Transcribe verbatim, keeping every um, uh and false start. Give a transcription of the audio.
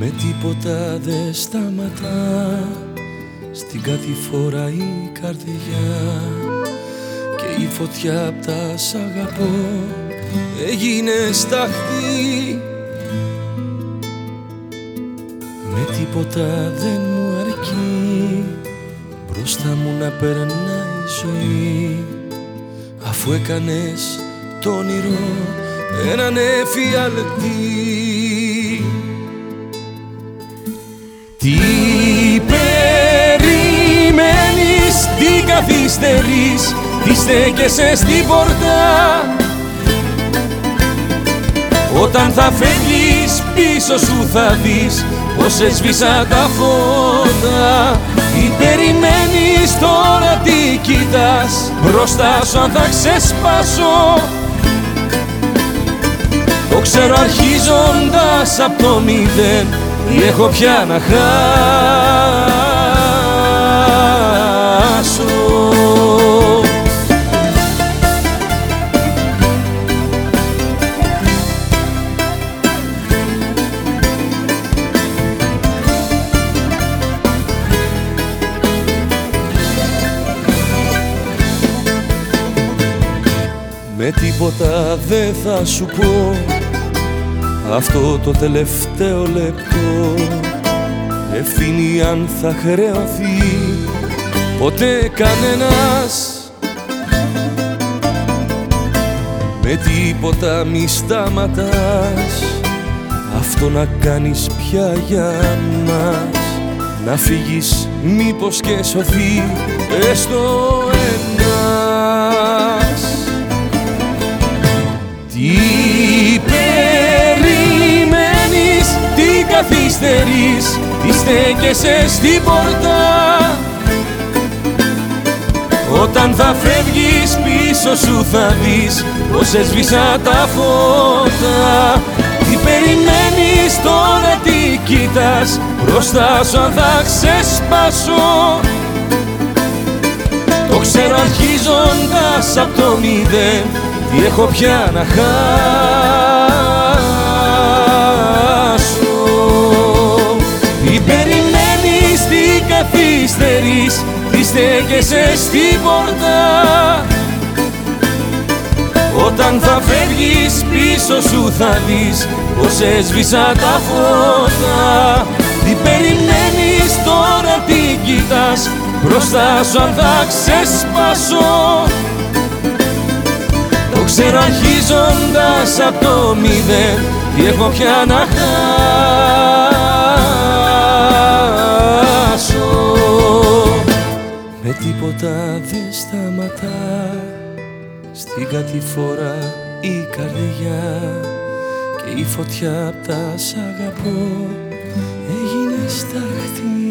Με τίποτα δεν σταματά στην κατηφόρα η καρδιά και η φωτιά απ' τα σ' αγαπώ έγινε σταχτή. Με τίποτα δεν μου αρκεί μπροστά μου να περνάει η ζωή, αφού έκανες το όνειρο έναν εφιαλτή. Τι περιμένεις, τι καθυστερείς, τι στέκεσαι στην πόρτα? Όταν θα φεύγεις πίσω σου θα δεις πως έσβησα τα φώτα. Τι περιμένεις τώρα, τι κοιτάς μπροστά σου αν θα ξεσπάσω? Το ξέρω αρχίζοντας απ' το μηδέν, τι έχω πια να χάσω. Με τίποτα δεν θα σου πω αυτό το τελευταίο λεπτό, ευθύνη αν θα χρεωθεί ποτέ κανένας. Με τίποτα μη σταματάς αυτό να κάνεις πια για μας, να φύγεις μήπως και σωθεί έστω ένας. Τι περιμένεις, τι καθυστερείς, τι στέκεσαι στην πόρτα? Όταν θα φεύγεις πίσω σου θα δεις πως έσβησα τα φώτα. Τι περιμένεις τώρα, τι κοιτάς μπροστά σου αν θα ξεσπάσω? Το ξέρω αρχίζοντας απ' το μηδέν, τι έχω πια να χάσω. Τι περιμένεις, τι καθυστερείς, τι στέκεσαι στην πόρτα? Όταν θα φεύγεις πίσω σου θα δεις πως έσβησα τα φώτα. Τι περιμένεις τώρα, τι κοιτάς μπροστά σου αν θα ξεσπάσω? Το ξέρω αρχίζοντας απ' το μηδέν, τι έχω πια να χάσω. Με τίποτα δεν σταματά στην κατηφόρα η καρδιά και η φωτιά απ' τα σ' αγαπώ έγινε σταχτή.